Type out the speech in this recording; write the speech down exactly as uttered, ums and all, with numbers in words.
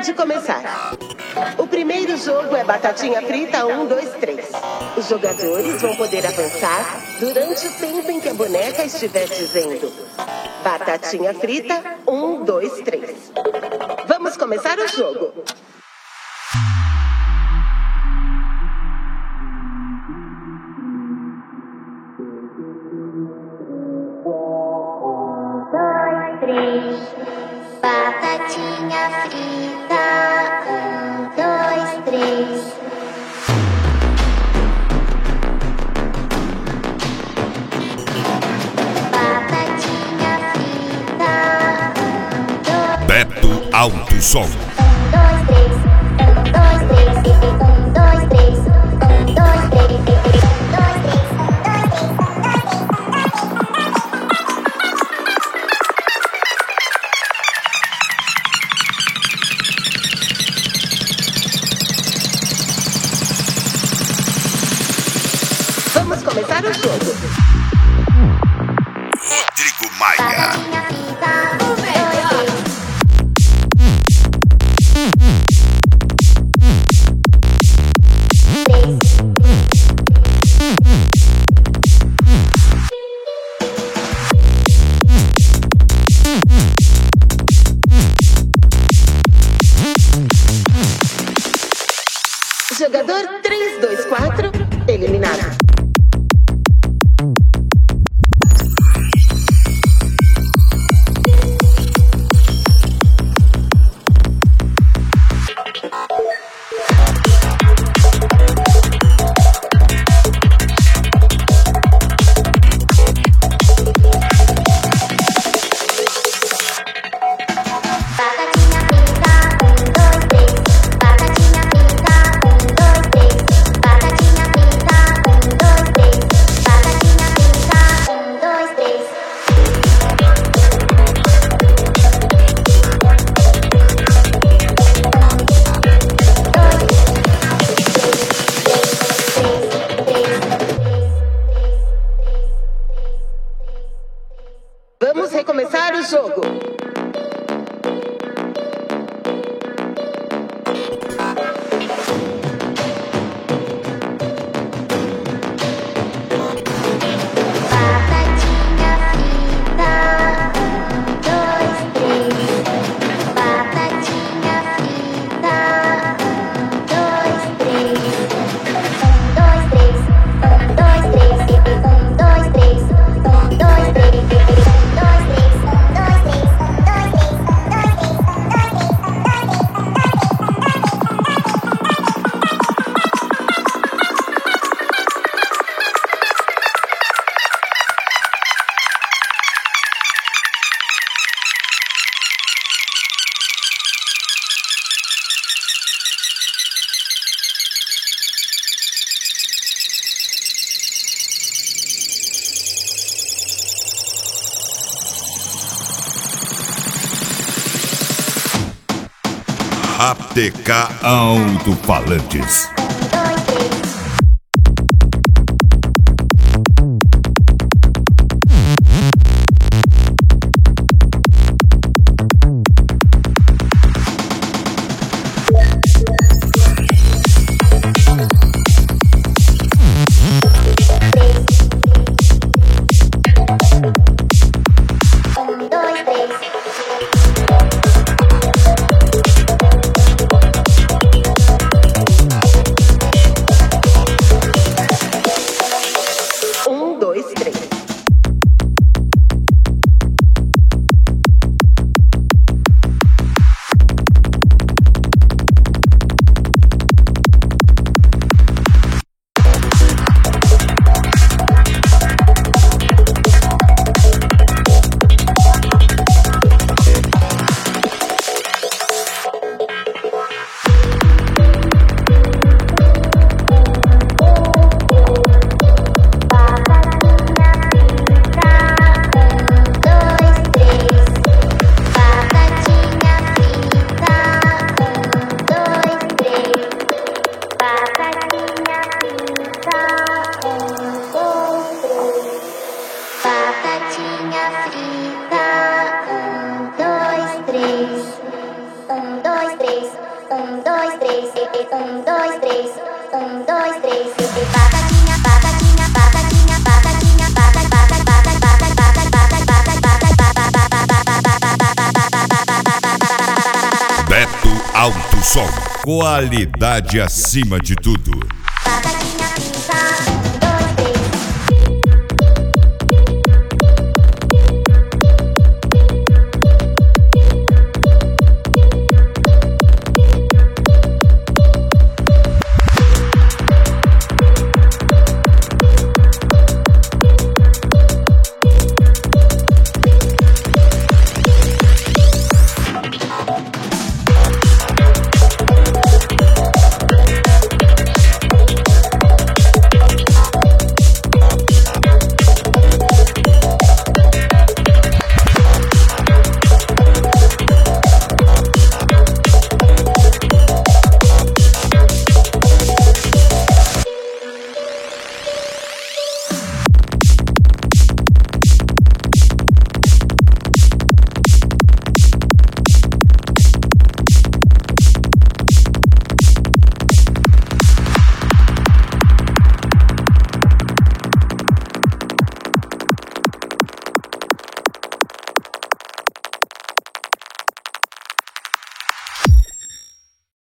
Pode começar. O primeiro jogo é Batatinha Frita um, dois, três. Os jogadores vão poder avançar durante o tempo em que a boneca estiver dizendo Batatinha Frita um, dois, três. Vamos começar o jogo. Três, batatinha frita, um, dois, três. Batatinha frita, um, dois. Beto Alto Som. Um, dois, três, um, dois, três, um, dois, três, um, dois, três, um, dois, três, um, dois, três. Vamos começar o jogo. Rodrigo Maia. Batatinha frita, um, dois, três. Jogador três, dois, quatro, eliminado. Vamos recomeçar o jogo. Batatinha frita, um, dois, três. Batatinha frita, um, dois, três. Um, dois, três. Um, dois, três. Um, dois, três. Um, dois, três. A T K Alto-Falantes. Um, dois, três. três. Um, dois, três. Um, dois, três. Um, dois, três. Batatinha, batatinha, batatinha, batatinha, bata, bata, bata, bata, bata, bata, bata. Beto Alto Som. Qualidade acima de tudo.